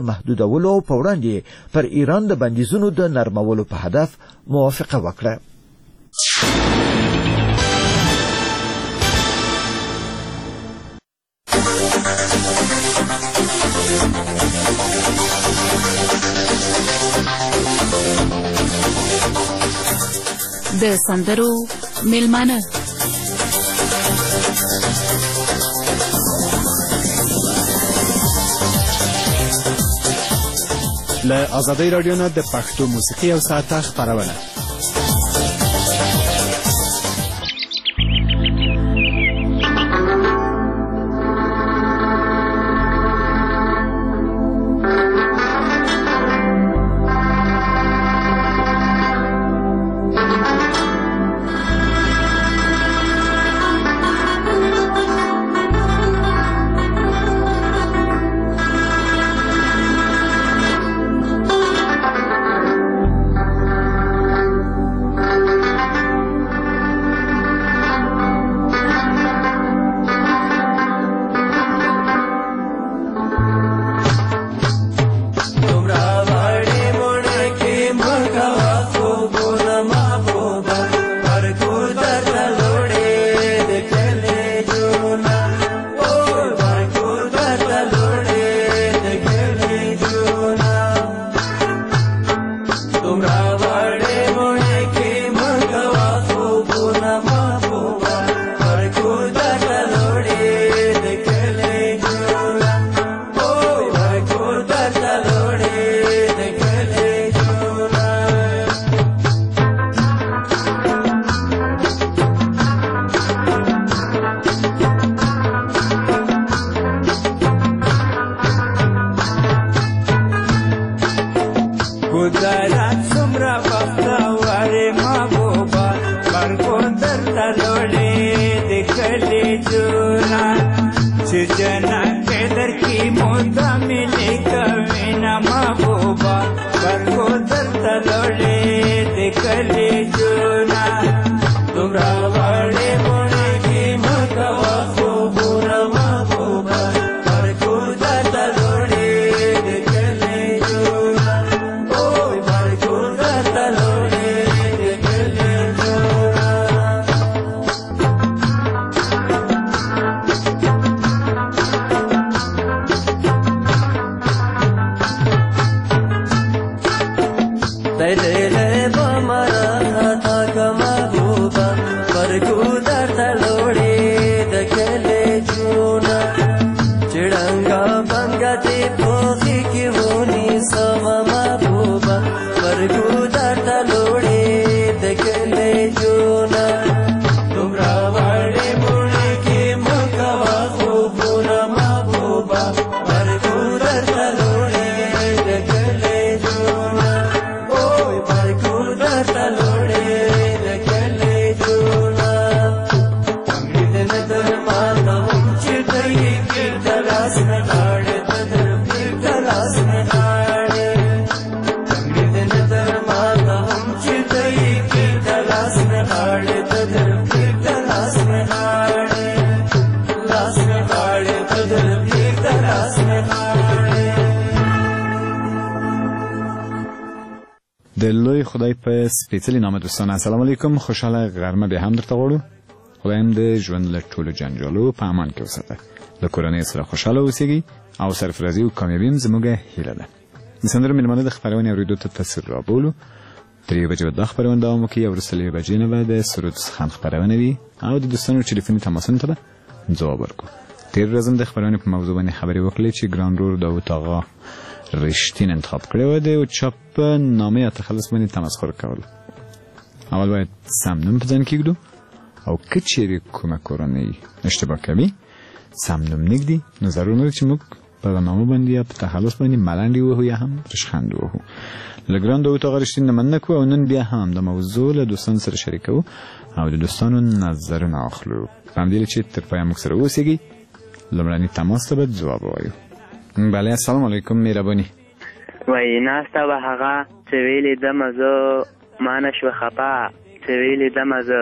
محدودولو او په وړاندې پر ایران د بندیزونو د نرمولو په هدف موافقه وکړه. د سندرو میلمانه له آزادۍ راډیو نه د پښتو موسیقي او ساعته خپرونه. د لوی خدای په سپېڅلي نامه دوستان السلام علیکم. خوشاله غرمه به هم درته غواړو. خدایم د ژوند له ټولو جنجالو په امان کې وساته. له کورنۍ سره خوشاله اوسئ او سرفرازي او کامیابي هم زموږ هیله ده. د سندرو میلمانه د خپرونې اورېدو ته تاثیر رابولو. تر 3 بجې به دا خپرونه دوام وکړي او وروسته له 1 بجې نه به د سرود خان خپرونه وي او د دوستانو ټلیفوني تماسونو ته به ځواب ورکړو. تېر ورځ هم د خپرونې په موضوع باندې خبرې وکړې چې ګران رور داود آغا رښتین انتخاب کړی و د چاپ نامې تخلص باندې تمسخر کول. اول باید سم نوم په ځان کېږدو او که چیرې کومه کورنۍ اشتباه کوي سم نوم نږدي نو ضرور نه چې موږ په نامه باندې یا په تخلص باندې ملنډې وهو یا هم ریشخند وهو. له ګران داود آغا رښتین نه مننه کوو او نن بیا هم د موضوع له دوستانو سره شریکوو او د دوستانو نظرونه اخلو. په همدې چې تر پایه موږ سره اوسئ. لومړني تماس ته به ځواب ووایو. بله السلام علیکم مهرباني. وایي ناسته به هغه چې ویلې دمه زه ما نه شوه خفه چې ویلې دمه زه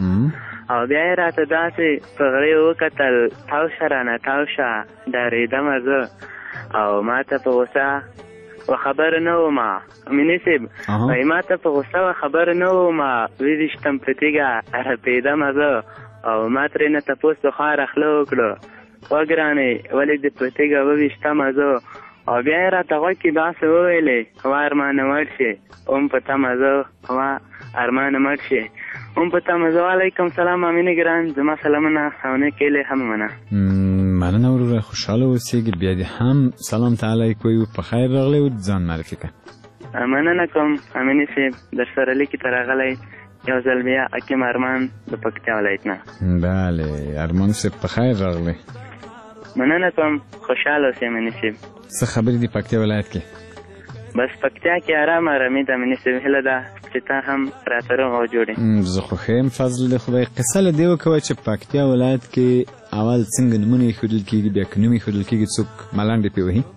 او بیا یې راته داسې په غرې وکتل تاو شه رانه تاو شه ډارېدمه زه او ما ته په غوسه و خبر نه وم امیني صاحب وایي ما ته په غوسه و خبر نه وم ویدشتم په تیږه رپېدمه زه او ما ترېنه تپوس د خوا راخله وکړو وګرانې ولې دې په تیږه وویشتمه زه او بیا یې راته غوږ کې داسې وویلې وا ارمانه مړ شي هم په تمه زه وا ارمانه مړ شي هم په تمه زه وعلیکم سلام امینې ګران زما سلامونه او نیک هیلې هم منه مننه وروره خوشحاله اوسېږي بیا دې هم سلام ته علیک وایو په خیر راغلی او ځان معرفي کړه مننه کوم امینې صاحب در سره لیکي ته راغلی یو ځل بیا حکیم ارمان د پکتیا ولایت نه بله ارمان صاحب په خیر راغلی مننه کوم خوشحاله اوسې امینې صاحب څه خبرې دي پکتیا ولایت کې بس پکتیا کې ارام آرامي ده امینې صاحب هیله ده چې تا هم راته روغ او جوړې زه خو ښه یم فضل د خدای قصه له دې وکوه چې پکتیا ولایت کې اول څنګه نومونه ایښودل کېږي بیا که نوم ایښودل کېږي څوک ملنډې پرې وهي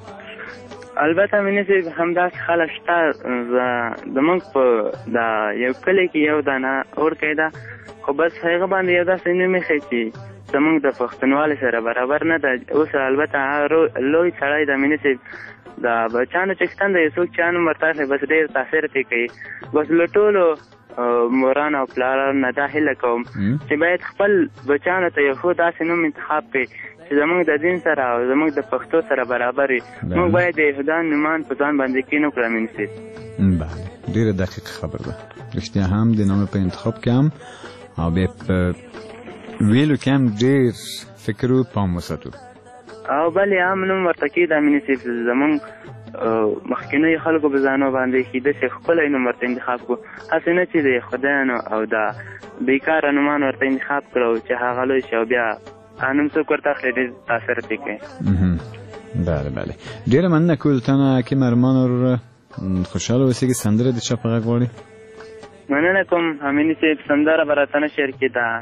البته امینې صاحب همداسې خلک شته زموږ په دا یو کلي کې یو دانه اورکی ده خو بس هغه باندې یو داسې نوم ایښی چې زموږ د پښتونوالي سره برابر نه ده اوس البته لوی سړی د امینې صاحب د بچیانو چې شتن د یو څوک چا نوم ورته اخلي بس ډېر تاثیر پرې کوي بس له ټولو مورانو او پلارانو نه دا هیله کوم چې باید خپل بچیانو ته یو ښه داسې نوم انتخاب کړي چې زموږ د دین سره او زموږ د پښتو سره برابر وي موږ باید د یهودان نومان په ځان باندې کښېنو کړو امینې صاحب بله ډېره دقیقه خبره ده رښتیا هم د نوم په انتخاب کې هم او بیا په ویلو کې هم ډېر فکر و پام وساتو او بلې عام نوم ورته کېږي امینې صاحب زموږ مخکینیو خلکو په ځانو باندې چې داسې ښکلی نوم ورته انتخاب کړو هسې نه چې د خدایانو او د بېکاره نومان ورته انتخاب کړو چې هغه لوی شي او بیا نوم څوک ورته اخلي ډېر تاثیر پرې کوي بله بله ډېره مننه کوو تا نه حکیم ارمان وروره خوشحاله اوسېږي سندره د چا په غږ غواړې مننه کوم امینې صاحب سندره به راته نه شعر کې ده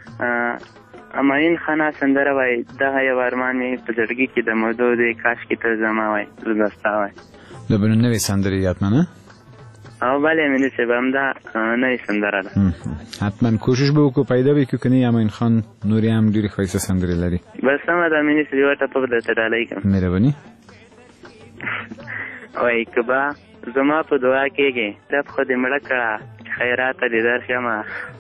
اماین خانه سندره وای دغه یو ارمان مې په زړګي کې د مودو دی کاشکې ته زما وای زه به ستا وای د بلې نوې سندرې یاد منه او بلې امینې صاحب همدا نوې سندره ده حتما کوشش به وکړو پیدا به کړو که نه امین خان نورې هم ډېرې ښایسته سندرې لري بس سمه ده امینې صاحب یوه ټپه به درته ډالۍ کړم مهرباني وای که به زما په دعا کېږي رب خو دې مړه کړه چې خیراته دې درشمه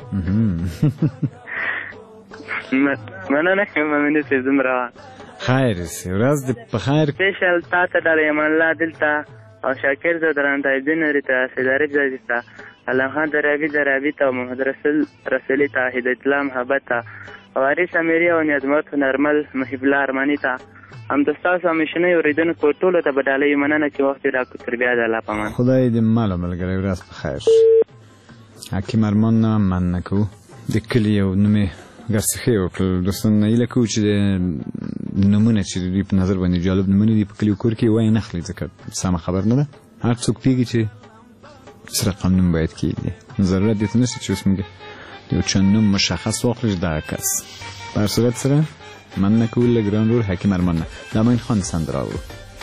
مننه کوم امینې صاحب دومره خیر سي ورځ دې په خیر سپیشل تا ته ډالۍ امان الله دلته او شاکر زه درانته الدین ته سیدارب زادي ته الله خان درابي ته محمد رسولي ته هدایت الله محبت ته وارث امیري او نیازمت نرمل محب الله ارماني ته همدا ستاسو همیشنۍ اورېدونکو ټولو ته به ډالۍ مننه چې وخت یې راکړو تر بیا د الله په امان خدای دې مال او ملګری ورځ په خیر حکیم ارمان نه مننه کوو د کلي یو نومې ګرڅخې وکړل دوستان هیله کوو چې د نومونه چې د دوی په نظر باندې جالب نومونه دي په کلي کور کې وایي نه اخلي ځکه سمه خبر نه ده هر څوک پوهېږي چې څه رقم نوم باید کېږدي ضرورت دې ته نشته چې اوس موږ د یو چا نوم مشخص واخلو چې دغه کس په هر صورت سره مننه کوو له ګران ورور حکیم ارمان نه د امین خان سندره اورو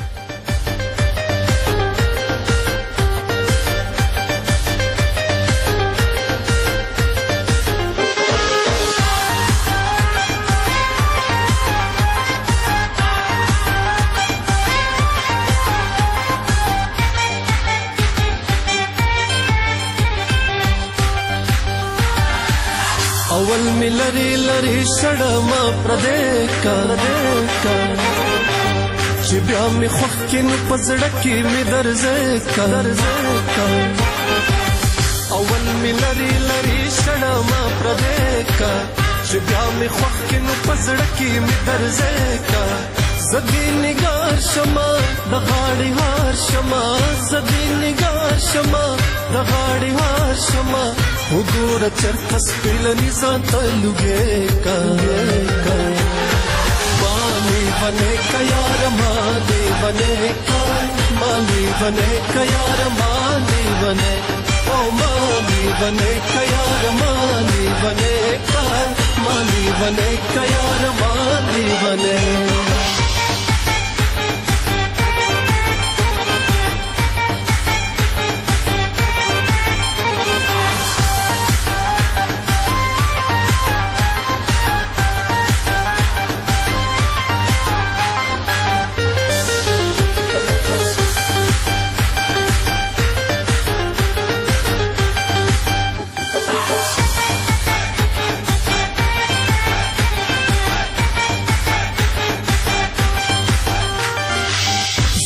اول می لری لری شړما پردیکا چې بیا می خوښ کې نو پزړه کې می درځه اول می لری لری شړما پردیکا چې بیا می خوښ کې نو پزړه کې می درځه زدی نگار شما د غاړې هار شما زدی نگار شما د غاړې هار شما وګوره چرته سپېلني ځان ته لوګېکا مالې بنے کا یار مالې بنے کا مالې بنے کا یار مالې بنے او مالې بنے کا یار مالې بنے کا مالې بنے کا یار مالې بنے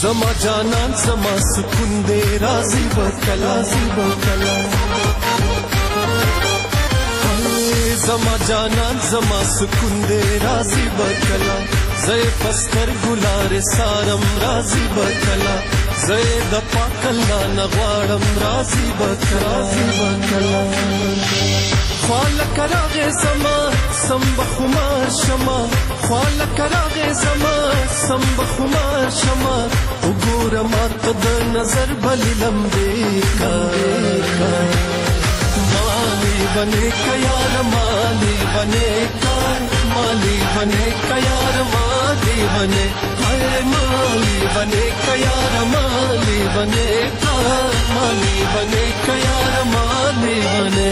زما جانان زما سکون دے راضی بکلا زما جانان زما سکون دے راضی بکلا زے پستر گلار سارم راضی بکلا زے د پاک الله نغواړم راضی بکلا خال کراغه زما سم بخمار شما خال کراغه زما سم بخمار شما وګوره ما ته د نظر بلی لمبې کا مالی بنے کا یار مالی بنے کا مالی بنے کا یار مالی بنے ہائے مالی بنے کا یار مالی بنے کا مالی بنے کا یار مالی بنے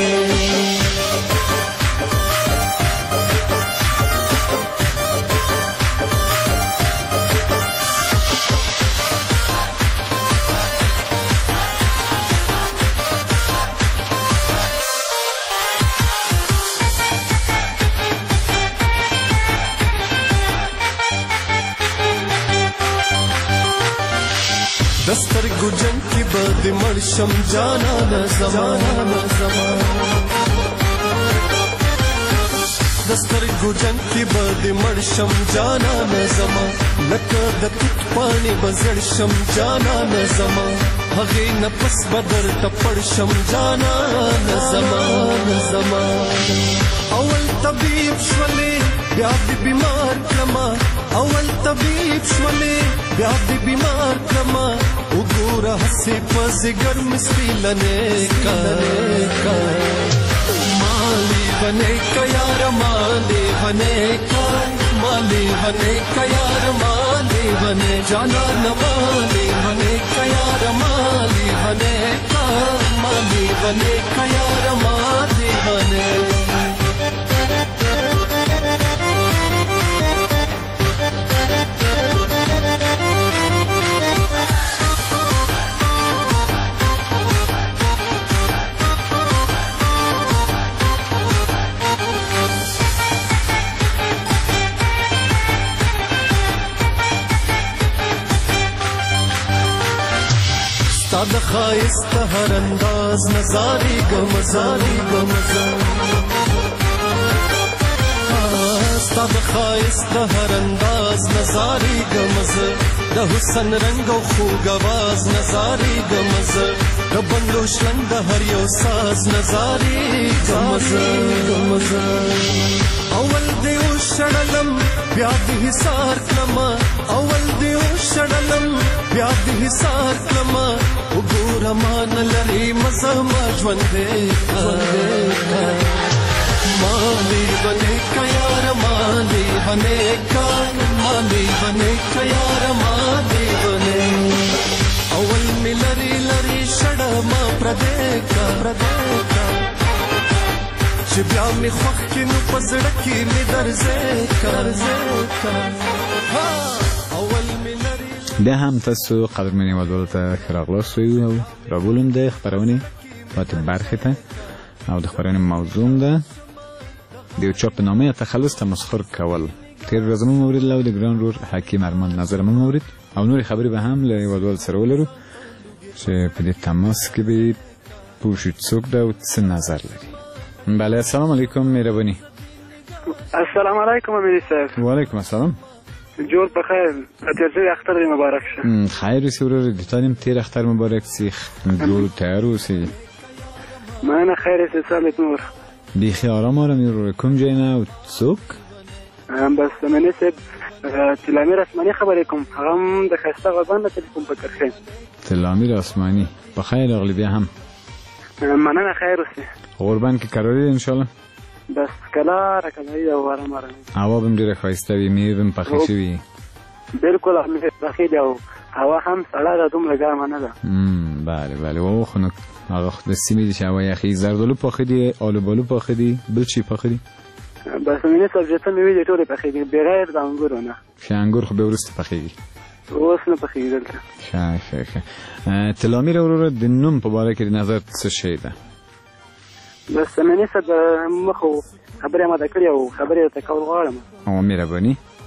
دستر گجن کی بد مرشم جانا نہ زمانہ دستر گجن کی بد مرشم جانا نہ زمان لکه د توت پانی بزړ شم جانا نہ زمان هغه نفس بدر تپړ شم جانا نہ زمان اول طبیب شولې بیا دې بیمار کړما اول طبیب شولې بیا دې بیمار کړما وګوره هسې په ځګر مې سپیلنې کا مالی بنے کا یار مالی بنے کا مالی بنے کا یار مالی بنے جانا نہ مالی بنے کا یار مالی بنے کا مالی بنے کا یار مالی بنے ستا د ښایست هر انداز نظارې ګمزارې ستا د ښایست هر انداز نظارې ګمزه د حسن رنګ او خوږ اواز نظارې ګمزه د بنګلو شلنګ د هر یو ساز نظارې ګمزه اول دې وشړلم بیا دې حصار کړمه اول دې وشړلم بیا دې حصار کړمه وګوره ما نه لرې مزه ما ژوندې مالی بنے کا یار مالی بنے کا مالی بنے کا یار مالی بنے اول می لری لری شړه ما پردې کا چې بیا می خوښ کې نو په زړه کې می درځې کا اول می لری بیا هم تاسو قدرمنې ودول ته راغلاست او راولم د خبرونه پاتې برخه ته او د خبرونه موضوع ده د یو چاپ نامه تخلص تمسخر کول تیر ورځ مو مورید له د ګران رور حکیم ارمان نظر مو مورید او نور خبرې به هم له ودول سره ولرو چې په دې تماس کې به پوښتنه څوک دا او څه نظر لري. بله السلام علیکم مهربانی. السلام علیکم امیر صاحب. و علیکم السلام. جور بخیر. تیر اختر مبارک شه. خیر سورر دیتانیم تیر اختر مبارک سی جور تیارو سی. من خیر سی سالت نور. بیخی آرام میرو کوم جای نه و څوک؟ بس من صاحب تلامیر اسمانی خبرې کوم. هغه د خسته غزان له تلیفون په کرخه. تلامیر اسمانی بخیر اغلی بیا هم. مننه خیر اوسې. قربان کې قراری ان شاء الله. بس کلا راکلای او آرام آرام. هوا بم ډیره ښایسته وي میوه هم پخې شوي. بالکل هم پخې دی او هوا هم سړه ده دومره ګرمه نه ده. بله او خو نو هغه د سیمې د هوا یخي زردالو پخې دي آلو بالو پخې دي بل چی پخې دي؟ بس مینه سبزیته میوې دي ټولې پخې دي بغیر د انګورو نه. انګور خو به وروسته پخېږي. اوس نه پخېږي دلته. ښه تلامیر وروره د نوم په باره کې نظر څه شی ده؟ بس مینه صاحب مخو خبرې ما د کړې او خبرې ته کول غواړم. او مهرباني.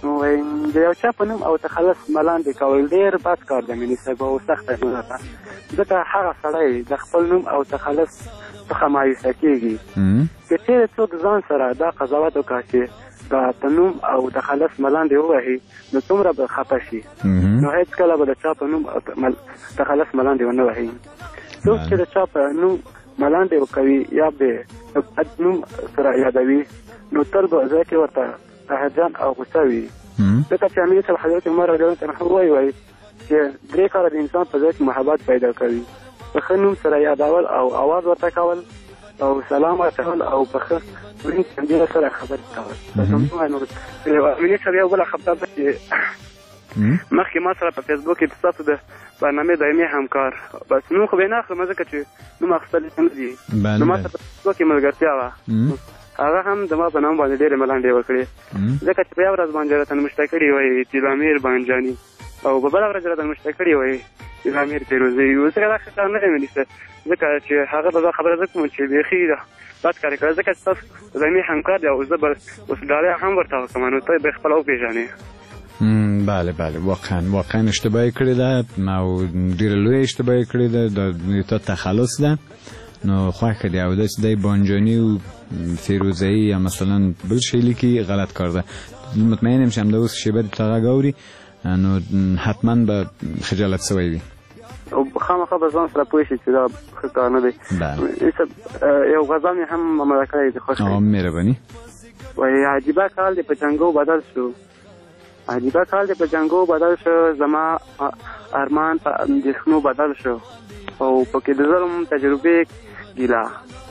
وایي د یو چا په نوم او تخلص ملاندې کول ډېر بد کار دی مینې صاحب او سخته ګناه ده ځکه هغه سړی د خپل نوم او تخلص څخه مایوسه کېږي که چېرې څوک ځان سره دا قضاوت وکړه چې په نوم او تخلص ملاندې ووهي نو څومره به خفه شي نو هېڅکله به د چا په نوم او تخلص ملاندې ونه وهي څوک چې د چا په نوم ملاندې وکوي یا به بد نوم سره یادوي نو تل به ځای کې ورته قهرجن او غوسه وي ځکه چې امیر صاحب حضرت عمر رضی الله عنه وایي چې 3 کاره د انسان په ځای کې محبت پیدا کوي په ښه نوم سره یادول او اواز ورته کول او سلام ورکول او په ښه ورین چندېره سره خبرې کول امیر صاحب یو بله خبره ده چې مخکې ما سره په فیسبوک کې ستاسو د برنامې دایمي همکار بس نوم خو به یې نه اخلم ځکه چې نوم اخیستل نه دي نو ما سره په فیسبوک کې ملګرتیا وه هغه هم زما په نام باندې ډېرې ملانډې وکړې ځکه چې په یوه ورځ باندې راته نمشته کړي وایي تیلامیر بانجاني او په بله ورځ راته نمشته کړي وایي تیلامیر فیروزي ځکه دا ښه کار نه دی مینې ځکه چې هغه به دا خبره زه کوم چې بیخي بد کار یې کړی ځکه چې ستاسو دایمي همکار دی او زه به اوس ډالۍ هم ورته وکړم نو ته به یې خپله وپېژنې بله واقعا اشتباهی کړې ده او ډېره لویه اشتباهی کړې ده دا تخلص ده نو خوښه دی او داسې دی بانجاني و فیروزه‌ای یا مثلا بل شی لیکي غلط کار ده مطمئن یم چې همدا اوس شیبه د تا غږ اوري نو حتما به خجالت سوی وي او خامخا به ځان سره پوه شي چې دا ښه کار نه دی یو غزل مې هم اماده کړی دی خوښ مهرباني وایي عجیبه کال دی په جنګو بدل شو عجیبه کال دی په جنګو بدل شو زما ارمان په اندېښنو بدل شو او پکې د ظلم تجربې ګیله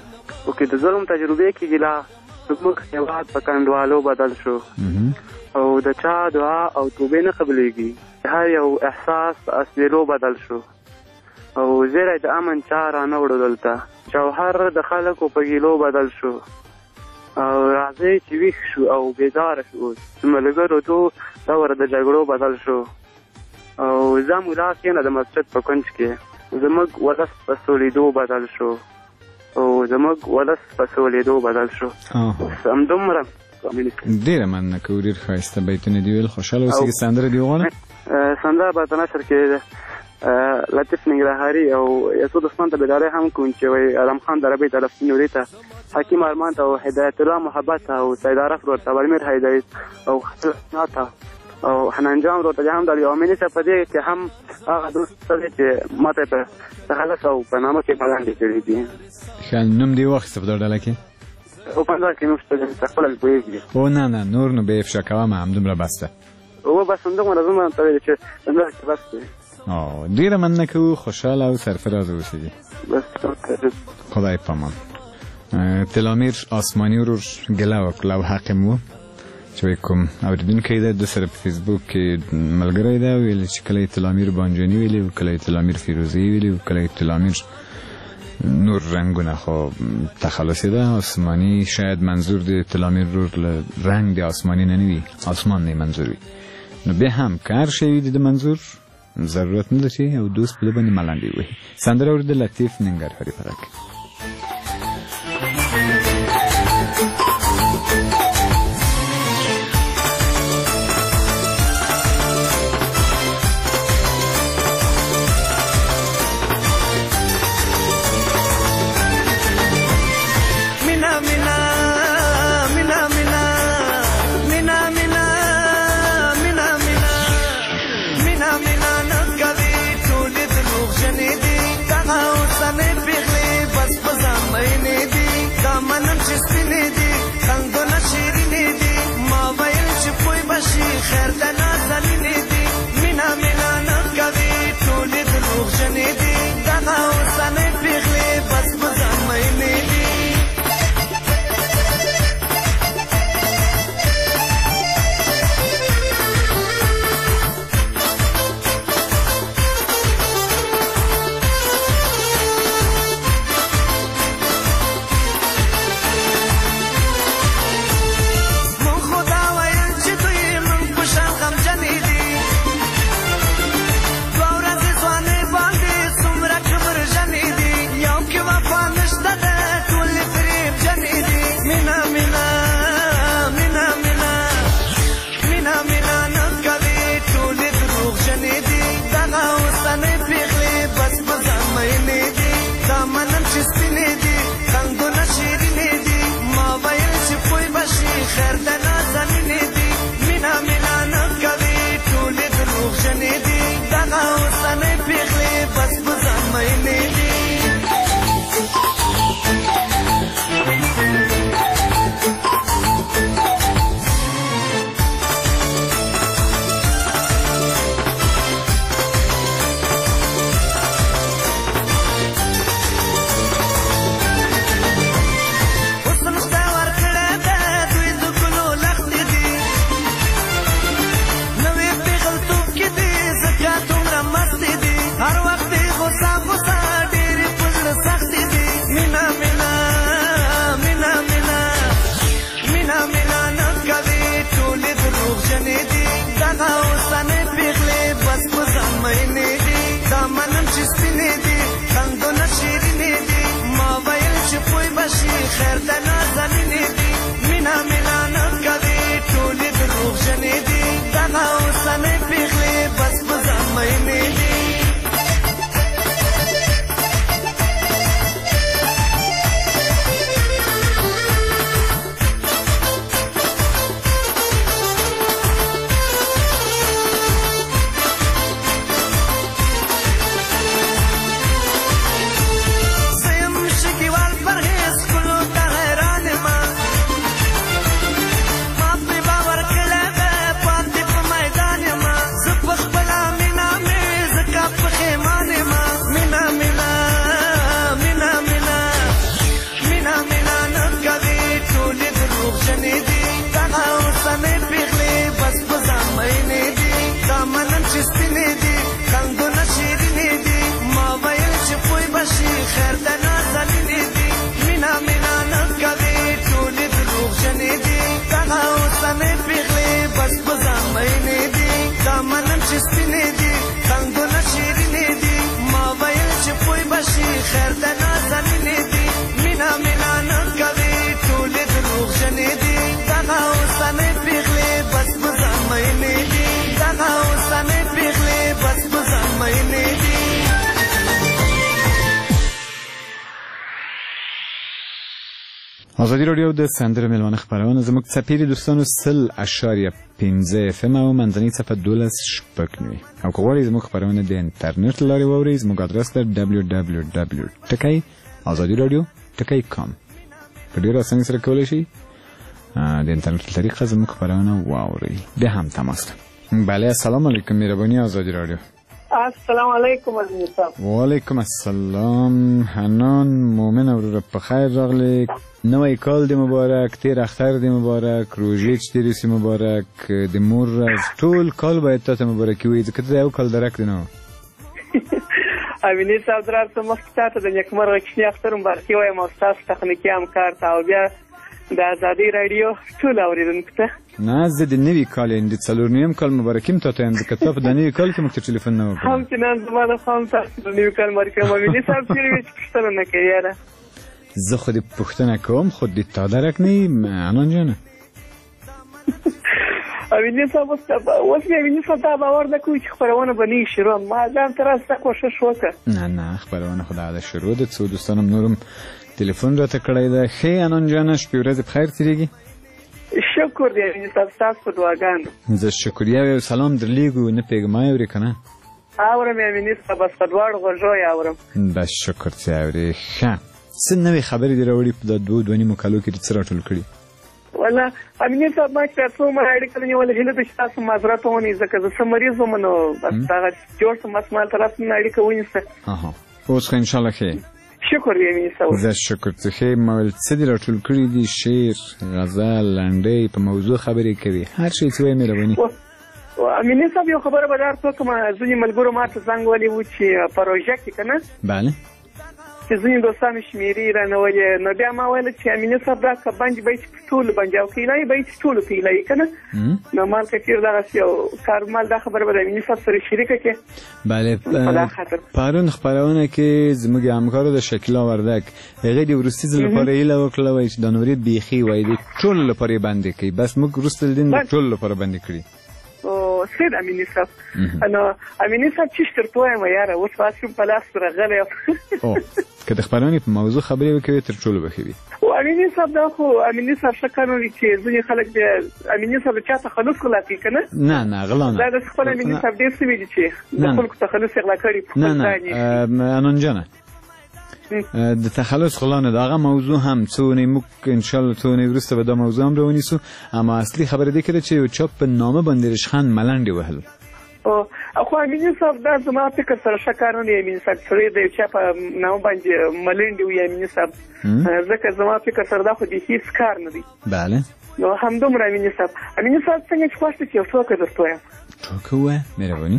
کې ګیله زموږ هېواد په کنډوالو بدل شو او د چا دعا او توبې نه قبلېږي هر یو احساس په اسوېلو بدل شو او زیری د امن چا رانه وړو دلته جوهر د خلکو په ګیلو بدل شو او راځئ چې ویښ شو او بیداره شو د ملګرو دور د جګړو بدل شو او زه ملا کېنه د مسجد په کونج کې زموږ ولس په سولیدو بدل شو همدومره ډېره مننه کوو ډېر ښایسته بیتونه دي ویل خوشحاله اوسې که سندره دې وغواړم سندره به په نشر کې لطیف ننګرهاري او یسو دوستان ته بیدارۍ هم کوم چې وایي علم خان دربۍ ته لفظي نوري ته حکیم ارمان ته او هدایت الله محبت ته او سید عرف ورور ته ولمیر هدایت او خسنا ته او حنان جان ورور ته هم دلي او مینې صاحب په دې کې هم هغه دوست دی چې ما ته په تخلص او په نامه کې ملاندې کړي دي ښه نوم دې واخیسته په دا ډله کې او په دا کې نوم شته چې خپله مې پوهېږي او نه نور نو به یې افشا کوم همدومره بس ده او بس همدومره زما ته ویل چې همدغه کې بس دی ډېره مننه کوو خوشحاله او سرفراز اوسئ خدای پامان تلامیر آسمانی ورور ګیله وکړه او حق یې و چې کوم اورېدونکی دی د سره په فیسبوک کې ملګری دی ویل چې کله یې تلامیر بانجاني ویلي و کله یې تلامیر فیروزي ویلي و کله یې تلامیر نور رنگونه خو تخلصی ده آسمانی شاید منظور دی تلامیر رور رنگ دی آسمانی ننوی آسمان نی منظور وی نو به هم کار شوی دی منظور ضرورت نداشی او دوست بده بانی ملندی وی سندر اورد لطیف ننگرهاری پرک منم چې سپینې دي خندونه شیرینې دي ما ویل چې پوی بشي خیر د نازنینې دي مینا مینا نه کوي ټولې دروغجنې دي دغه اوسنۍ پیغلې بس په ځان مینې دي خیر د نازنینې دي مینا مینا نه کوي ټولې دروغجنې دي دغه اوسنۍ پیغلې بس په ځان مینې دي دا منم چې سپینې دي خندونه شیرینې دي ما ویل چې پوی بشي خیر د نازنینې دي مینا مینا نه کوي ټولې دروغجنې دي دغه اوسنۍ پیغلې بس په ځان مینې دي دغه اوسنۍ پیغلې بس په ځان مینې دي آزادی رادیو د سندره ملوانه خبرونه زموږ څپېړې دوستانو 100.15 FM او منځنۍ څپه 12.9 او که غواړئ زموږ خبرونه د انټرنیټ له لارې واورئ زموږ ادرس ده www.azadiradio.com په ډېره اسانۍ سره کولی شئ د انټرنیټ له طریقه زموږ خبرونه واورئ بیا هم تماس بله السلام علیکم مهرباني آزادی رادیو السلام علیکم عزیز صاحب وعلیکم السلام حنان مومن وروره په خیر راغلی نوی کال دی مبارک تیر اختر دی مبارک روژې چې تېرې سي مبارک د مور ورځ ټول کال باید تاته مبارکي وي ځکه ته د یو کال درک دی نو امینې صاحب درته مخکې تاته د نیکمرغه کوچني اختر مبارکي وایم او ستاسو تخنیکي همکار ته او بیا د ازادۍ راډیو ټول اورېدونکو ته نه زه د نوي کال یم د 4 کال مبارکي م تاته یم ځکه ته په د نوي کال کې موږ ته ټلیفون نه وکړو همچنان زما د خوا هم تاسو د نوي کال مبارکي وایم امینې صاحب چېرې وې چې پوښتنه نه کوې یاره زه خو دې پوښتنه کوم خو دې تا درک نه یي انان جانه امینې صاحب اوس مې امینې صاحب دا باور نه کوي چې خپرونه به نه وي شروع ما ځان ته راسته کوښښ وکړه نه خپرونه خو دا شروع ده څو دوستان هم نورم تلیفون راته کړی ده ښې انان جانه شپې ورځې په خیر تېرېږي شکر دی امینې صاحب ستاسو په دعاګانو زه شکریه یو سلام درلیږو نه پوهېږم ما اورې که نه اورم امینې صاحب بس په دواړو غوږو یې اورم بس شکر چې اورې ښه څه نوې خبرې دې راوړي په دا 2.5 کالو کې دې څه راټول کړي والله امینې صاحب ما چې څو مره اړیکه نیولې هیله ده چې تاسو معذرت ونیئ ځکه زه څه مریض وم نو بس هغه جوړ شم بس ما طرف نه اړیکه ونیسه اوس خو انشاءالله ښه شکر دی امینې صاحب زه شکر ته ښې ما ویل څه دې راټول کړي دي شعر غزل لنډۍ په موضوع خبرې کوي هر شی څه وایي مهرباني امینې صاحب یو خبره به درته وکړم ځینې ملګرو ما ته زنګ وهلی و چې پروژه کې که نه بله چې ځینې دوستانو شمېرې یې رانولې نو بیا ما ویله چې امینې صاحب دا که بند به یې چې په ټولو باندې او که ایله به یې چې ټولو ته ایله که نه نو مال که چېر دغسې یو کارمال دا خبره به د امینې صاحب سره شریکه کړې بله پرون خپرونه کې زموږ همکارو د شکیلا وردک هغې د وروستي ځل لپاره هیله وکړله وایي چې دا نورې بیخي وایي د ټولو لپاره یې بندې کوي بس موږ وروسته دین د ټولو لپاره بندې کړي سید امینې صاحب نو امینې صاحب چې درته وایم یاره اوس خلاص کوم په لاس راغلی که د خپرونې په موضوع خبرې وکوي تر ټولو به ښه وي امینې صاحب دا خو امینې صاحب ښه کار وي چې ځینې خلک د امینې صاحب د چا تخلص غلا کوي که نه نه غلا نه دا د خپل امینې صاحب ډېر څه وي چې د خلکو تخلص یې غلا کړي نه انان جانه د تخلص غلا نه د هغه موضوع هم څونې موږ انشاءالله څونې وروسته به دا موضوع هم راونیسو اما اصلي خبره دې کړه چې یو چا په نامه باندې رشخند ملنډې وهل خو امینې صاحب دا زما فکر سره ښه کار نه دی امینې صاحب سړی د یو چا په نامه باندې ملنډې وي امینې صاحب ځکه زما فکر سره دا خو د هېڅ کار نه دی بله نو همدومره امینې صاحب څنګه چې خوښ دی چې یو ټوکه درته وایم ټوکه ووایه مهرباني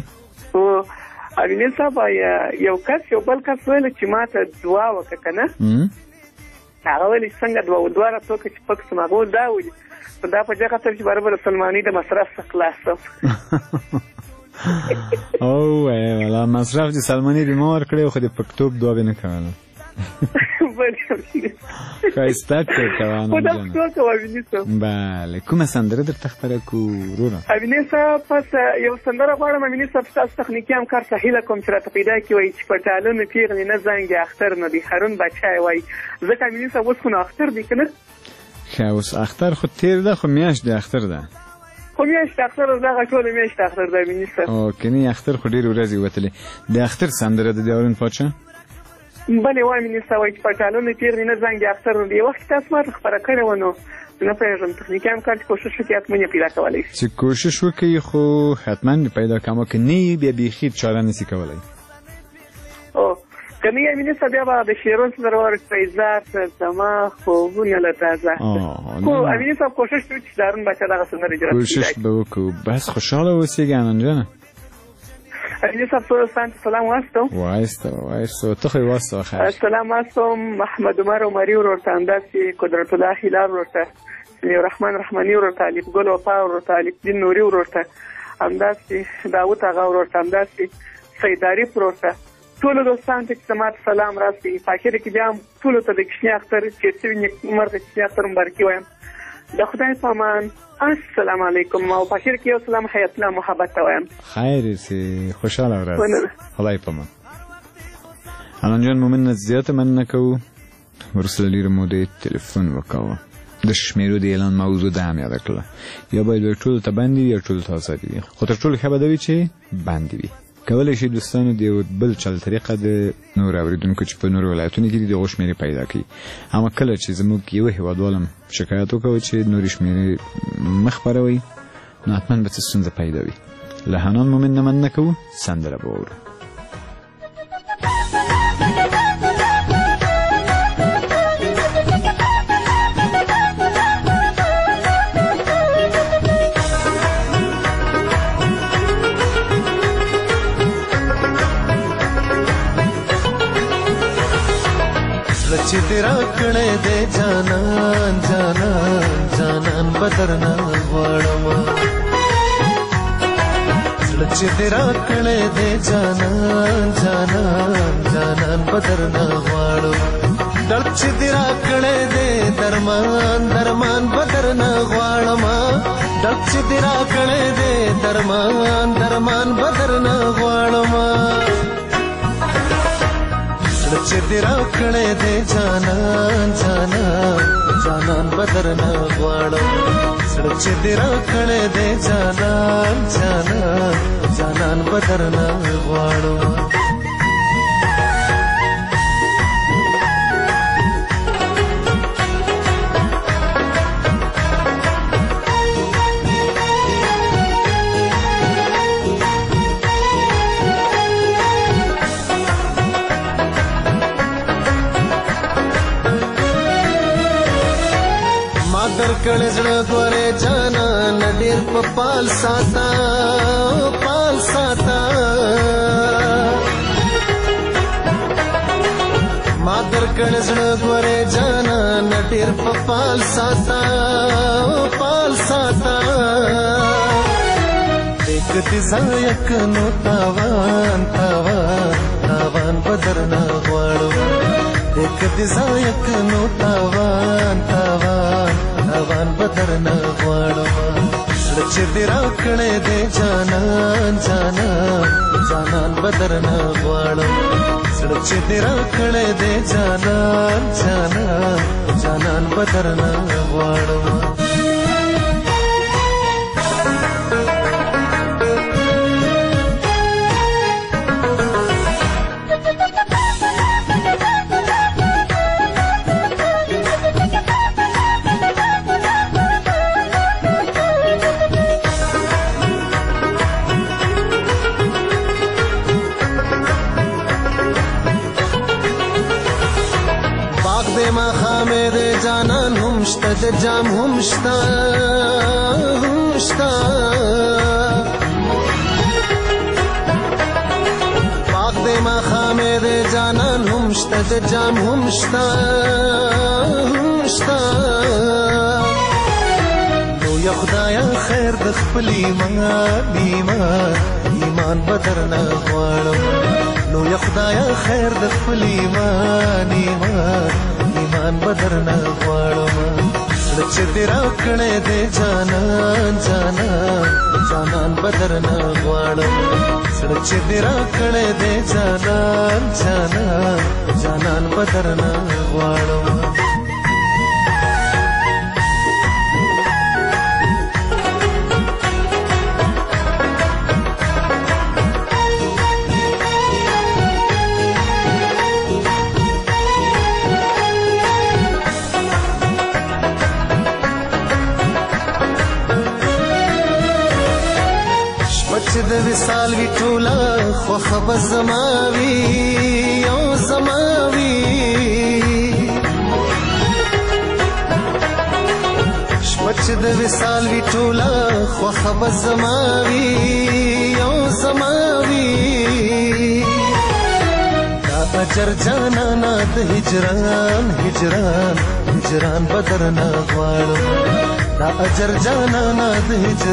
امینې صاحب یو کس یو بل کس ویل چې ما ته دعا وکړه که نه هغه ویل چې څنګه دواړه ټوکه چې پک سم هغه دا ویل دا په دې خاطر چې برابر سلماني د مصرف څخه خلاص او والا مصرف چې سلمانی بیمار کړی خو د پکتوب دعا به نه کوله خایسته که کوانم جانم. بله کومه سندره در تخبره کو رونا امینه صاحب پس یو سندره غواړم امینه صاحب تاسو تخنیکی همکار سهیله کوم چې راته پیدا کی وای چې په ټالونو پیغلی نه زنګ اختر نه دی هارون بچای وای ځکه امینه صاحب اوس خو اختر دی کنه که اوس اختر خو تیر ده خو میاشت د اختر ده خو میاشت اختر دغه ټول میاشت اختر ده امینه صاحب او کني اختر خو ډیر ورځې وتلې د اختر سندره د هارون پاچا بله وای مینه صاحب چې په ټالونو پیغلی نه زنګ اختر نه دی وخت تاسو ما خبره کړې ونه نه پېژم تخنیکی همکار چې کوشش وکړي حتما پیدا کولی چې کوشش وکړي خو حتما پیدا کوم که نه بیا بیخي چاره نسی کولی او کنه یې مینه صاحب بیا د شیرون سره ورته عزت زما خوبونه لتازه خو امینه صاحب کوشش وکړي چې دارون بچا دغه سندره اجرا کړي کوشش به وکړو بس خوشاله اوسې ګانن جان امینه صاحب سلام وایستو ته خو واسطه خیر سلام واسطم محمد عمر عمری ورته انداسي قدرت الله هلال ورته رحمان رحماني ورته الف ګل وفا ورته الف دین نوري ورته انداسي داوود اغا ورته انداسي سیداری ورته ټول دوستان ته سمات سلام راسي فاخر کې بیا ټول ته د کښنی اختر چې څوینه مرته چې اختر مبارکي وایم د خدای په امان السلام علیکم او فاخر کې یو سلام حیات الله محبت وایم خیر سي خوشاله ورځ خدای په امان الان جان مومن زیات من نکو ورسره لري مو د تلیفون وکاوه د شمیرو د اعلان موضوع د هم یاد کړل یا باید ټول ته باندې یا ټول تاسو دي خو تر ټول خبر دی چې باندې وي کولای شي دوستانو دی بل چل طریقه د نور اوریدونکو چې په نور ولایتونو کې د غوښمري پیدا کړي اما کله چې زموږ یو هیوادوالم شکایت وکړي چې نور شمیري مخبروي نو حتما به څه پیدا وي له هنان مومن نه من نکو سندره بورو چې تیرا کړه دې جانان جانان جانان بدرنا غواړم چې تیرا کړه دې جانان جانان جانان بدرنا غواړم دل چې تیرا کړه دې درمان درمان بدرنا غواړم دل چې تیرا کړه دې درمان درمان بدرنا غواړم چې دیرا کړه دې جانان جانان جانان بدرنا غواړم چې دیرا کړه دې جانان جانان جانان بدرنا غواړم کړه زړه ګوره جانان ډېر په پال ساته ما در کړه زړه ګوره جانان ډېر په پال ساته دې ځایک نو تاوان تاوان تاوان بدرنا غواړم دې ځایک نو تاوان تاوان تاوان بدرنا غواړم چې دې راکړې دې جانان جانان جانان بدرنا غواړم چې دې راکړې دې جانان جانان جانان بدرنا غواړم جانان هم شته د جام هم شته پاک دې ما خامې د جانان هم شته د جام هم شته نو یا خدایا خیر د خپل ایمان ایمان بدرنا غواړم نو یا خدایا خیر د خپل ایمان ایمان بدرنا غواړم چې دې راکړې دې جانان جانان بدرنا غواړم چې دې راکړې دې جانان بدرنا غواړم چې د وصال وی ټوله خوخه به زماوي او زماوي شپه چې د وصال وی ټوله خوخه به زماوي او زماوي دا اجر جانانا د هجران بدرنا غواړم دا اجر جانانا د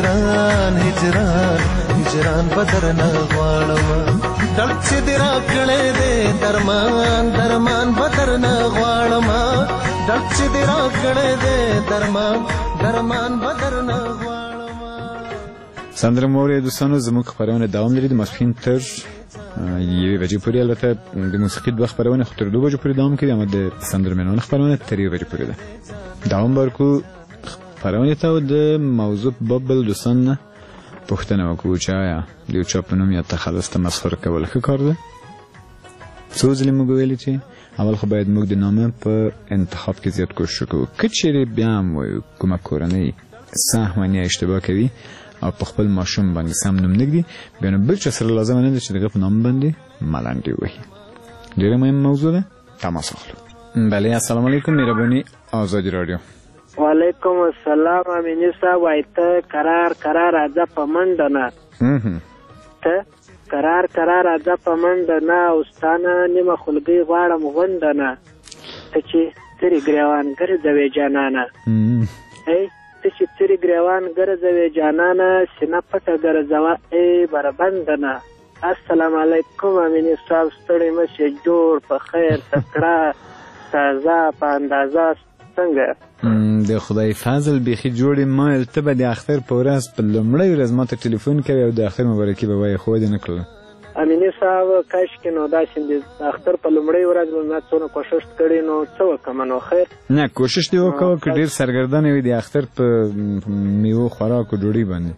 هجران بدرنا غواړم ډک چې دې راکړې دې درمان بدرنا غواړم ډک چې دې راکړې دې درمان بدرنا غواړم. سندره مورې دوستانو زموږ خپرونه دوام لري د ماسپښین تر 1 بجې پورې. البته د موسیقي دوه خپرونه خو تر 2 بجو پورې دوام کوي، اما د سندره مینوالو خپرونه تر 1 بجې پورې ده. دوام ورکو خپرونه ته د موضوع باب بل دوستان نه پوښتنه وکړو چې آیا د یو چا په نوم یا تخلص ته مسخره کول ښه کار ده؟ څو ځلې موږ ویلي چې اول خو باید موږ د نامه په انتخاب کې زیات کوشش وکړو. که چیرې بیا هم وایو کومه کورنۍ سهماً یا اشتباه کوي او په خپل ماشوم باندې سم نوم نږدي، بیا نو بل چا سره لازمه نه ده چې د هغه په نام باندې ملنډې ووهي. ډېره مهمه موضوع ده، تماس اخلو. بله السلام علیکم، مهرباني آزادي راډیو. وعلیکم السلام امینی صاحب، وایته قرار راځه په منډه نه ته قرار راځه په منډه نه اوستانه نیمه خلګۍ غواړم غونډه نه ته چې تری ګریوان ګرځوې جانانه ته چې تری ګریوان ګرځوې جانانه سینه پټه ګرځوه ای بربنده نه. السلام علیکم امینی صاحب، ستړی مشه، جوړ په خیر، تکړه تازه په اندازه څنګه د خدای فضل بیخي جوړې ما ته به د اختر په ورځ په لومړۍ ورځ ما ته ټلیفون کوي او د اختر مبارکي به وایي، خو دې نه کړله. امینی صاحب کاشکې نو داسې د اختر په لومړۍ ورځ به ما څونه کوشش کړی نو څه وکړم نو خیر نه کوشش دې وکړه که ډېر سرګردانه وي د اختر په میوو خوراکو ډوډۍ باندې.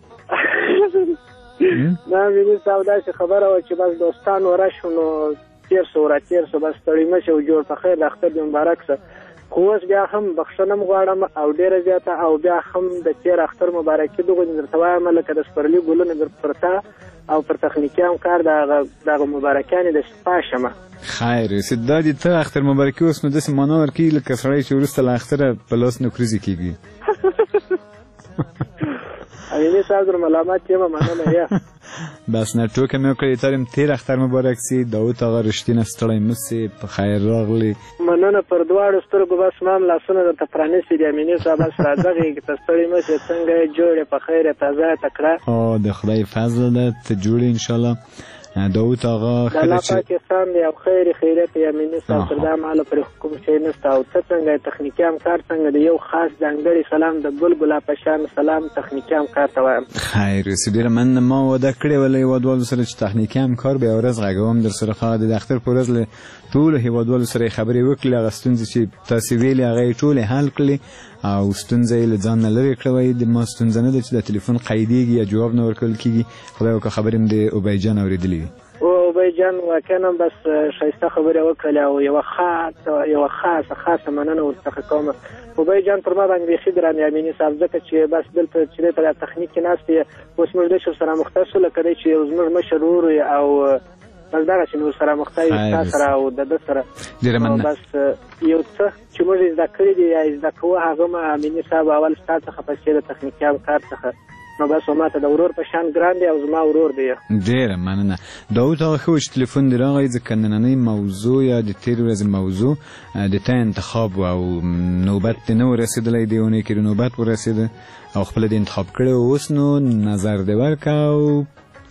نه امینی صاحب داسې خبره وه چې بس دوستان ورشو نو تېر سو بس ستړي مه شو، جوړ په خیر، د اختر دې مبارک سه. خو اوس بیا هم بخښنه غواړم او ډېره زیاته او بیا هم د تېر اختر مبارکي دغه درته وایم لکه د سپرلي ګلونه در پرته او پر تخنیکي همکار دغه مبارکیانې د شپه شمه. خیر اوسې دا دې ته اختر مبارکي اوس نو داسې معنا ورکوي لکه سړی چې وروسته له اختره په لاس نوکریزې کېږي. امینی صاحب در ملامت یم، مننه یا بس نه ټوکه مې وکړې تاریم تېر اختر مبارک سي. داود آغا رښتینه ستړی مه سې، په خیر راغلی. مننه پر دواړو سترګو بس ما هم لاسونه درته پرانیستي دي امیني صاحب، بس راځه غېږې ته، ستړی مه سې، څنګه یې جوړ یې، په خیر یې، تازه یې، تکړه. د خدای فضل ده، ته جوړ یې انشاءالله. داود آغا د الله پاکستان دی او خیر خیریت یې امیني صاحب، تر دا مهاله پرې کوم شی نشته. او ته څنګه یې، تخنیکي همکار څنګه دی؟ یو خاص ځانګړی سلام د بلبله په شان سلام تخنیکي همکار ته وایم. خیر اوسې ډېره مننه. ما وعده کړې وه له هېوادوالو سره چې تخنیکي همکار به یوه ورځ غږوم در سره. خو د اختر په ورځ له ټولو هېوادوالو سره یې خبرې وکړلې، هغه ستونزې چې تاسې ویلې هغه یې ټولې حل کړلې او ستونزه یې له ځان نه لرې کړه. وایي د ما ستونزه نه ده چې د تلیفون قیدېږي یا جواب نه ورکول کېږي. خدای وکړه خبرې مې د ابی جان اورېدلې وي. ابی جان واقعا بس ښایسته خبرې وکړلې او یوه خاصه مننه ورڅخه کوم. ابی جان پر ما باندې بیخي ګران دی امیني صاحب، ځکه چې بس دلته چې دی په دا تخنیک کې ناست دی، اوس موږ ډېر سره مختص وو، لکه دی چې یو زموږ مشر ورور وي او بس دغسې نور سره مخته وي ستا سره او د ده سره. بس یو څه چې موږ زده کړي دي یا زده کوو هغه ما امیني صاحب اول ستا څخه پسې د تخنیکي همکار څخه نو بس ما ته د ورور په شان ګران دی او زما ورور دی. ډېره مننه. داود هغه ښه و چې تلیفون دې راغی، ځکه نننۍ موضوع یا د تېرې ورځې موضوع د تا انتخاب و او نوبت دې نه ورسېدلی، دې اونۍ کې د نوبت ورسېده او خپله دې انتخاب کړی و. اوس نو نظر دې ورکړه او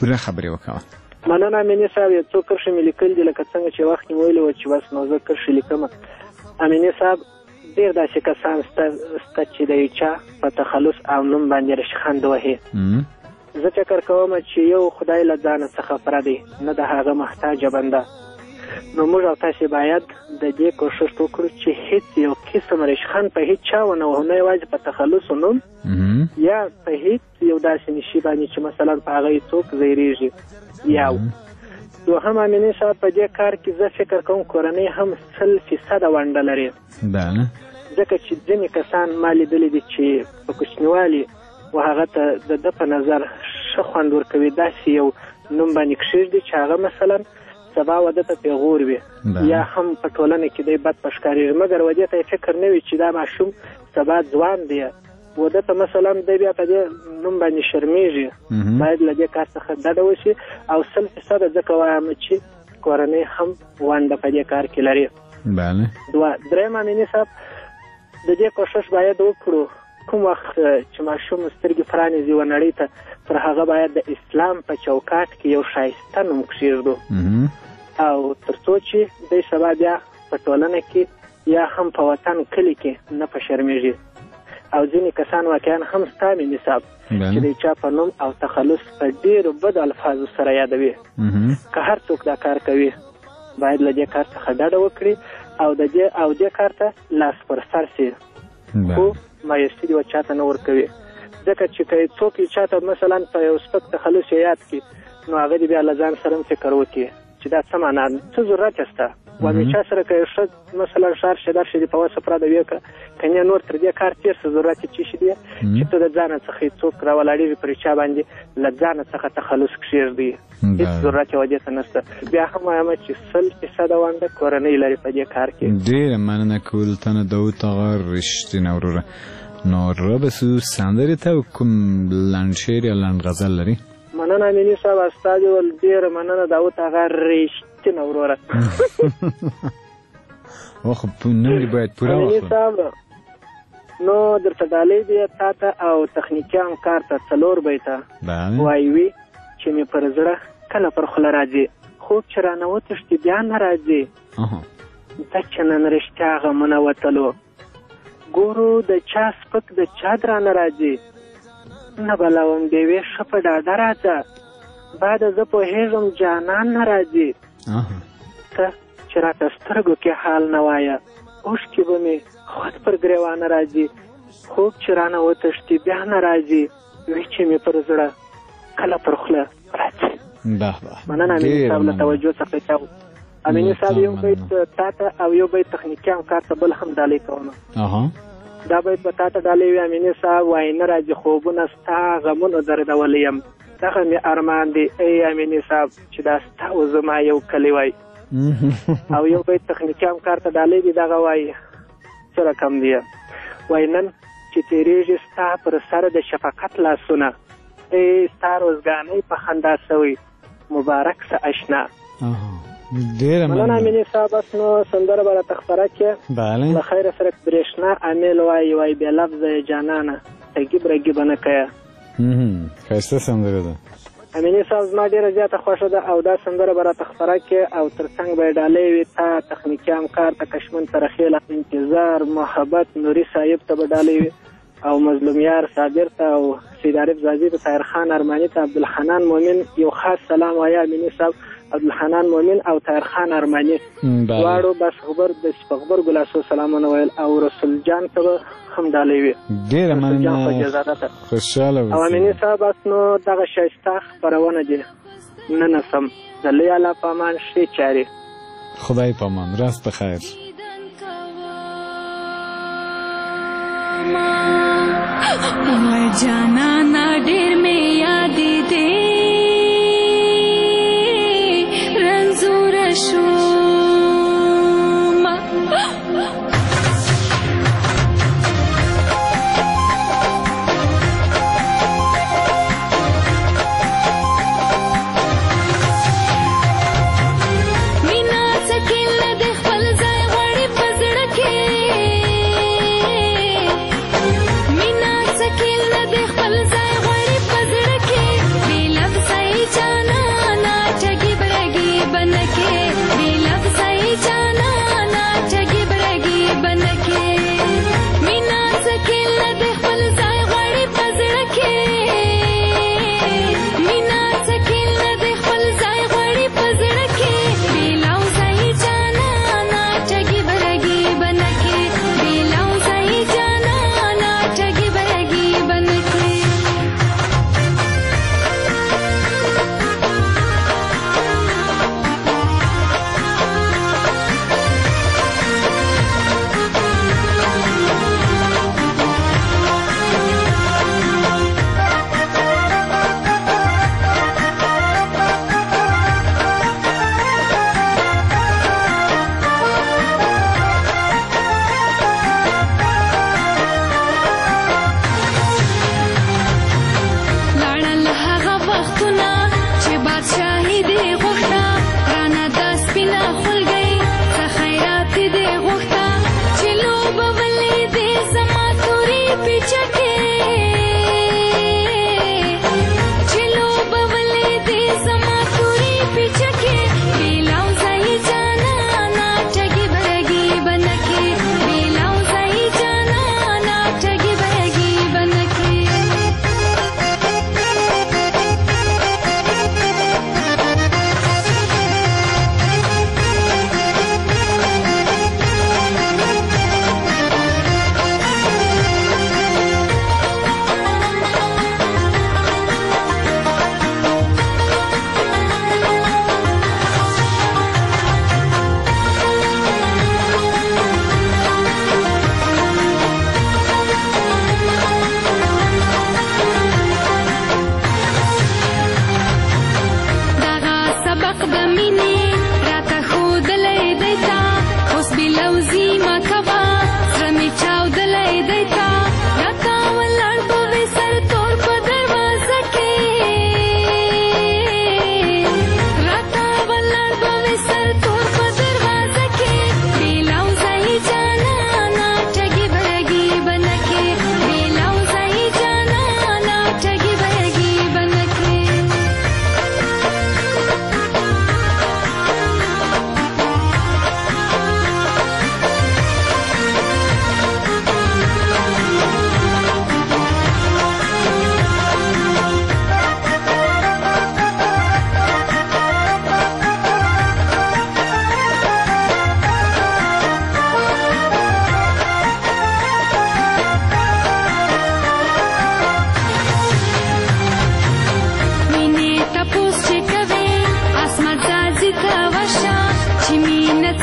پوره خبرې وکړه. مننه امیني صاحب. یو څو کرښې مې لیکل دي لکه څنګه چې وخت مې ویلي وو چې بس نو زه کرښې لیکم. امیني صاحب ډېر داسې کسان شته چې د یو چا په تخلص او نوم باندې رشخند وهي. زه فکر کوم چې یو خدای له ځانه څخه پردی نه د هغه محتاجه بنده. نو موږ او تاسې باید د دې کوښښ وکړو چې هیڅ یو قسم رشخند په هیڅ چا ونه وهو، نه یوازې په تخلص و نوم یا په هیڅ یو داسې نشي باندې چې مثلا په هغه څوک ځایریږي. یو دوهم امیني صاحب په دې کار کې زه فکر کوم کورنۍ هم 100% ونډه لري. ځکه چې ځینې کسان ما لیدلي دي چې په کوچنیوالي و هغه ته د ده په نظر ښه خوند ورکوي، داسې یو نوم باندې کښېږدي چې هغه مثلا سبا وده ته پیغور وي یا هم په ټولنه کې دی بد پښکارېږي، مګر ودې ته یې فکر نه وي چې دا ماشوم سبا ځوان دی، وده ته مثلا دی بیا په دې نوم باندې شرمېږي. باید له دې کار څخه ډډه وشي او 100% ځکه وایم چې کورنۍ هم ونډه په دې کار کې لري. درېیم امیني صاحب د دې کوښښ باید وکړو کوم وخت چې ماشوم سترګې پرانیزي و نړۍ ته، پر هغه باید د اسلام په چوکاټ کې یو ښایسته نوم کښېږدو او تر څو چې دی سبا بیا په ټولنه کې یا هم په وطن کلي کې نه په شرمېږي. او ځینې کسان واقعا هم ستا امیني صاحب چې د چا په نوم او تخلص په ډېرو بدو الفاظو سره یادوي. که هر څوک دا کار کوي باید له دې کار څخه ډډه وکړي او دې کار ته لاس پر سر سي، خو مایوسي دې چاته نه ورکوي. ځکه چې که څوک یې چاته مثلا په یو سپک تخلص یاد کړي نو هغه دې بیا له ځان سره هم فکر وکړي چې دا څه معنا څه ضرورت یې شته. واده چا سره که یو ښه مثلا ښار شي در شي دې په وسه پراده وي که کنیا نور تر دې کار تېر څه ضرورت یې څه شي دی چې ته د ځانه څخه څوک راولاړېږي پر چا باندې له ځانه څخه تخلص کښېږدي، هېڅ ضرورت یې ودې ته نشته. بیا هم وایم چې 100% ونډه کورنۍ لري په دې کار کې. ډېره مننه کولتنه داود آقا رښتینه وروره. نو را بسو سندرې ته کوم لنډ شعر یا لنډ غزل لري؟ مننه امیني صاحب استاد ول ډېره مننه داود آقا رښتینه وروره. خو نوم دې باید پوره امیني صاحب نو درته ډالۍ دی تا ته او تخنیکي همکار ته 4 بیته وایوي چې مې پر زړه کله پر خوله راځي، خوب چې رانه وتښتي بیا نه راځي، دا چې نن رښتیا غمونه وتلو، ګورو د چا سپک د چا درانه راځي، نه بلاوم ډېوې ښه په ډاډه راځه، بعد زه پوهېږم جانان نه راځي، ته چې راته سترګو کې حال نه وایه، اوښکې به مې خود پر ګریوانه راځي، خوب چې رانه وتښتي بیا نه راځي، وی چې مې پر زړه کله پر خوله راځي. مننه امیني صاحب له توجه څخه چاو. امیني صاحب یو بیت تا ته او یو بیت تخنیکي همکار ته بل هم ډالۍ کوم. دا بیت به تا ته ډالۍ وي امیني صاحب، وایي نه راځي خوبونه ستا غمونو دردولی یم، دغه مې ارمان دی ای امیني صاحب چې دا ستا و زما یو کلی وای. او یو بیت تخنیکي همکار ته ډالۍ دی دغه وایي څه رقم دی، وایي نن چې تېرېږي ستا پر سر د شفقت لاسونه، ای ستا روزګانۍ په خندا سوی مبارک سه اشنا. مننه امیني صاحب. بس نو سندره به راته خپره کړې له خیره سره برېښنا امیل وایي بې لفظه جانانه تګیب رګیب نه کوه. ښایسته سندره ده امیني صاحب، زما ډېره زیاته خوښه ده او دا سندره به راته خپره کړې او تر څنګ به یې ډالۍ وي تا تخنیکي همکار ته کشمن ترخیل انتظار محبت نوري صاحب ته به ډالۍ وي او مظلوم یار صابر ته او سید عارف زازي ته طاهر خان ارماني ته عبدالحنان مومن یو خاص سلام وایي امیني صاحب، عبدالحنان مومن او طاهر خان ارماني دواړو بس خبر د شپغبر ګلاسو سلامونه ویل او رسول جان ته به هم ډالۍ وي. ډېره مننه، خوشحاله اوسئ. او امیني صاحب بس نو دغه ښایسته خپرونه دي نه نسم د لوی الله په امان ښې چارې. خدای په امان، راست بخیر. جانانا ډېر مې یادې دې رنځوره شومه مینا سکین نه د خپل ځای غواړي په زړه کې، مینا سکین نه د خپل ځای غواړي په زړه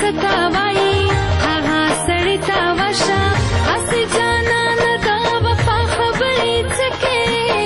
ځکه وایي هغه سړی ته ورشه هسې جانانه د وفا خبرې څه کوې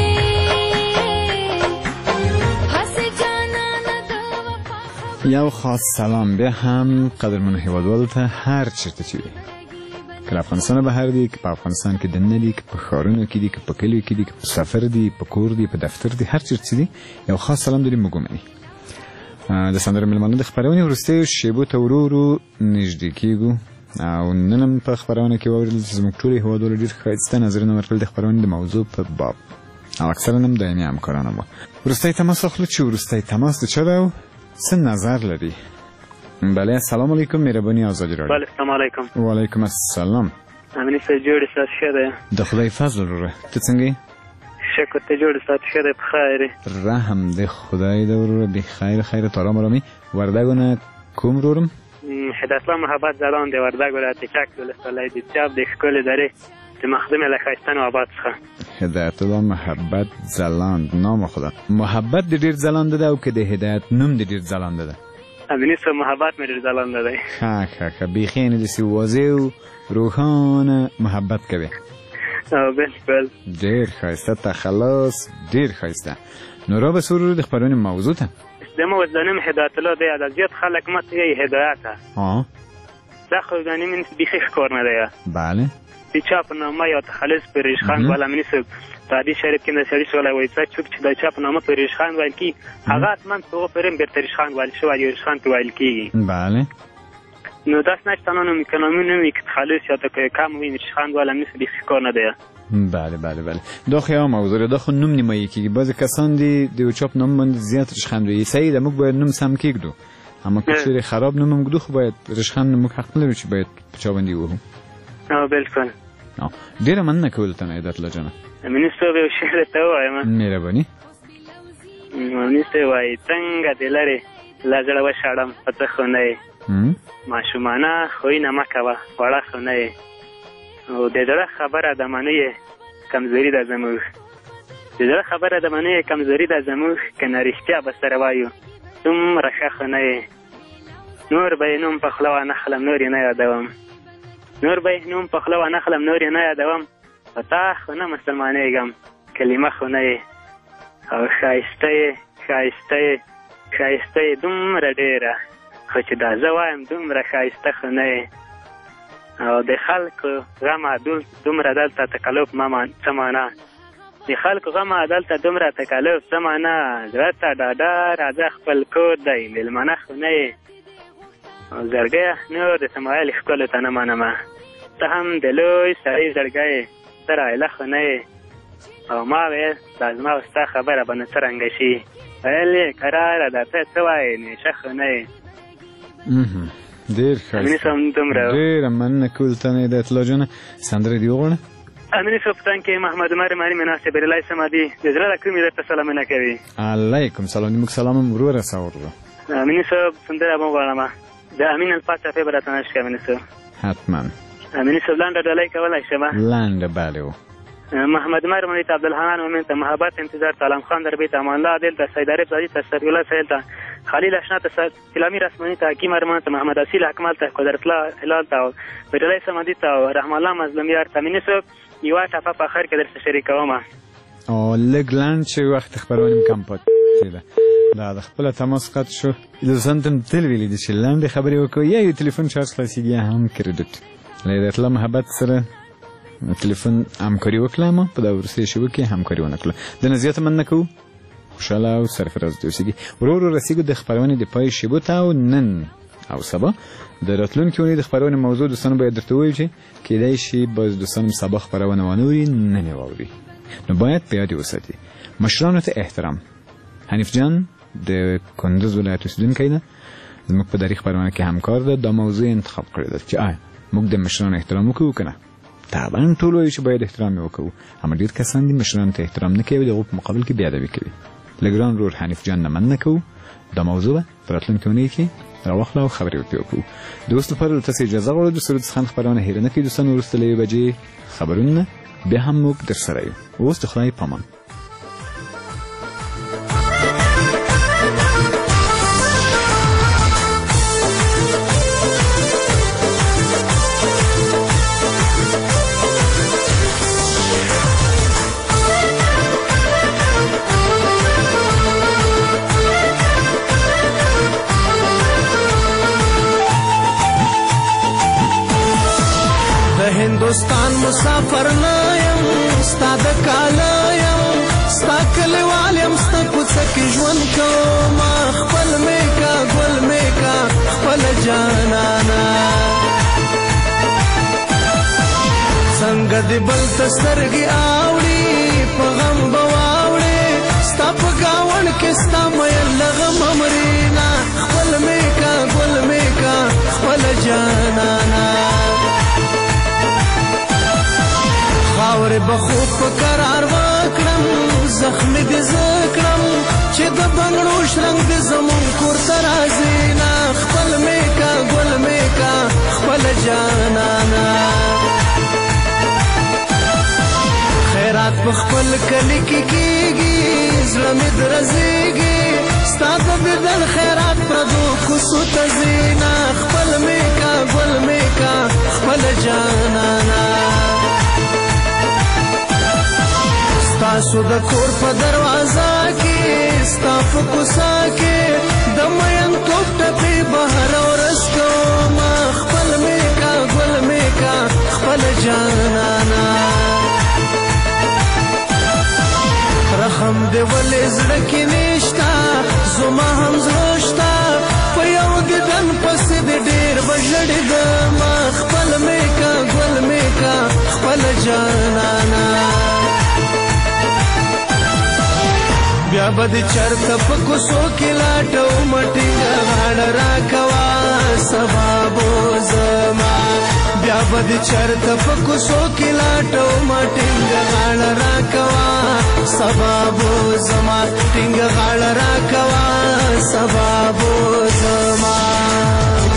هسې جانانه د وفا خبرې. یو خاص سلام بیا هم قدرمنو هیوادوالو ته هر چیرته چې وي، که افغانستان بهر دی، که په افغانستان کې دننه دی، که په ښارونو کې دی، که په کلیو کې دی، که په سفر دی، په کور دی، په دفتر دی، هر چیرته دی یو خاص سلام داریم موږ ومني. د سندرو مېلمانه د خپرونې وروستیو شیبو ته ورو ورو نږدې کېږو او نن هم په خپرونه کې واورېدل چې زموږ ټولو هیوادوالو ډېر ښایسته نظرونه ورکړل د خپرونې د موضوع په باب او اکثرا هم دایمي همکاران وو. وروستی تماس اخلو چې وروستی تماس د چا ده او څه نظر لري. بله السلام علیکم، مهرباني آزادی راډیو. بله السلام علیکم. وعلیکم السلام. امینی صاحب جوړې سات ښه دی؟ د خدای فضل وروره ته څنګه یې؟ شکر ته جوړې سات ښه دی په خیر یې؟ رحم د خدای د وروره بخیر خیرت آرام آرامي. وردګونه کوم ورورم؟ هدایت الله محبت ځلان د وردګو له تکک ولسوالۍ د چاپ د ښکلې درې د مخدمې له ښایسته نواباد څخه. هدایت الله محبت ځلاند، نام خدا. محبت د ډېر ځلانده ده او که د هدایت نوم د ډېر ځلانده ده؟ امینی صاحب محبت مې ډېر ځلانده دی. ښه بیخي یعنې داسې واضح او روښانه محبت کوي. بالکل ډېر ښایسته تخلص، ډېر ښایسته. نو را به سرور د خپرونې موضوع ته زما وزلنم هدایت الله دی. د زیات خلک ماته یې هدایت دا خو د نیم بیخي ښکار نه دی. بله د چا په نامه یا تخلص پریش خان والا امینی صاحب په حدیث شریف کې د سړي سوال وایي څوک چې د چا په نامه پریش خان ویل کېږي هغه حتما په هغه پرې هم پریش خان ویل شوی یا خان پې ویل کېږي. بله نو داسې نه چې تنها نوم کلامي نه وي که تخلص یا ته کم وي پریش خان والا امینی صاحب بیخي ښکار نه دی. بله دا خو یو موضوع ده، دا خو نوم نیمایي کېږي. بعضې کسان دي د یو چا په نام باندې زیات رشخند وي. صحیح ده، موږ باید نوم سم کېږدو، اما که چېرې خراب نوم هم ږدو خو باید رشخند موږ حق نه لرو چې باید په چا باندې ووهو. بالکل ډېره مننه کولو ته نه هدایت الله جانه. امیني صاحب یو شعر درته ووایم. مهرباني. امیني صاحب وایي څنګه دې لرې له زړه وشاړم په څه خو نه یې ماشومانه خویونه مه کوه وړه خو نه یې او د زړه خبره د منې کمزوري ده زموږ د زړه خبره د منې کمزوري ده زموږ که نه رښتیا به سره وایو دومره ښه خو نه یې نور به یې نوم په خوله وانخلم نور یې نه یادوم نور به یې نوم په خوله وانخلم نور یې نه یادوم په تا خو نه مسلمانېږم کلمه خو نه یې او ښایسته یې ښایسته یې ښایسته یې دومره ډېره خو چې دا زه وایم دومره ښایسته خو نه یې او د خلکو غم دومره دلته تکلف څه معنا د خلکو غم دلته دومره تکلف څه معنا زړه ته ډاډه راځه خپل کور دی مېلمانه خو نه یې او زړګیه نور د سمایل ښکلو ته نه منمه ته هم د لوی سړي زړګی یې ته رایله خو نه یې او ما ویل دا زما او ستا خبره به نو څرنګه شي ویل یې کراره ده ته څه وایې نیشه خو نه یې ډېر ښایسته ډېره مننه کول ته نه هدایت الله جانه. سندره دې وغواړه. امیني صاحب په تن کې محمد عمر ماري مې ناست بریلی سمدي د زړه له کومې درته سلامونه کوي. علیکم سلام. موږ سلام هم ورو رسوو. امیني صاحب سندره به وغواړم د امین الفا صافۍ به راته نشکې امیني صاحب. حتما. امیني صاحب لنډه ډالۍ کولی شم؟ لنډه بله و. محمد عمر مولوي ته عبدالحنان مومن ته محبت انتظار ته علم خان دربی ته امان الله عادل ته سید عارف زادي ته سرفي الله سهیل ته خلیل اشنا ته اسلامي رسماني ته حکیم ارمان ته محمد اصیل حکمل ته قدرت الله هلال ته بریلی سمدي ته رحم الله مظلوم یار ته امیني صاحب یوه ټپه په آخر کې درته شریکوم. لږ لنډ چې وخت خپرونې م کم پاتې ده دا د خپله تماس قطع شو. دوستان ته م تل ویلي دي چې لنډې خبرې وکړو یا یو تلیفون چارج خلاصېږي یا هم کریډټ. له هدایت الله محبت سره تلیفون همکاري وکړه اما په دا وروستۍ شیبو کې همکاري ونه کړله. د نه زیاته مننه کوو. خوشحاله او سرفراز دې اوسېږي. ورو ورو رسېږو د خپرونې د پای شیبو ته او نن او سبا د راتلونکې اونۍ د خپرونې موضوع دوستانو باید درته ووایو چې کیدای شي باز دوستان سبا خپرونه وانه اوري نن یې واوري. نو باید په یاد یې وساتي مشرانو ته احترام. حنیف جان د کندوز ولایت اوسېدونکی ده زموږ په دری خپرونه کې همکار ده. دا موضوع انتخاب کړې ده چې آیا موږ د مشرانو احترام وکړو که نه. طبعا ټول وایي چې باید احترام یې وکړو اما ډېر کسان دي مشرانو ته احترام نه کوي د هغو په مقابل کې بېادبي کوي. له ګران ورور حنیف جان نه مننه کوو. دا موضوع به په راتلونکې اونۍ کې راواخلو او خبرې ورپرې وکړو. د اوس لپاره له تاسې اجازه غواړو د سرود څخه خپرونه هېره نه کړئ دوستان. وروسته له 1 بجې خبرونه بیا هم موږ در سره یو. اوس د خدای په امان. هندوستان مسافر نه یم ستا د کاله یم ستا کلیوال یم ستا کوڅه کې ژوند کوم خپل مې کا ګل مې کا خپل جانانا څنګه دې بل ته سترګې اوړي په غم به واوړې ستا په ګاونډ کې ستا میل لغه ممرینا خپل مې کا ګل مې کا خپل جانانا خاورې به خوب په قرار وکړم زخمې دې زه کړم چې د بنګړو شرنګ دې زمونږ کور ته راځي نه خپل مې کا ګل مې کا خپل جانانا خیرات په خپل کلي کې کېږي زړه مې درزېږي ستا د دیدن خیرات پردو کوڅو ته ځي نه خپل مې کا ګل مې کا خپل جانانا ستاسو د کور په دروازه کې ستا په کوڅه کې د مینتوب ټپې بهر ورځ کوم خپل مې کا ګل مې کا خپل جانانا رحم دې ولې زړه کې نشته زما هم زړه شته په یو دیدن پسې دې ډېر به ژړېدم خپل مې کا ګل مې کا خپل جانانا بیا به دې چرته په کوڅو کې لاټو مټینګه غاړه راکوه سبا به زما بیا به دې چرته په کوڅو کې لاټو مټینګه غاړه راکوه سبا به زما ټینګه غاړه راکوه سبا به زما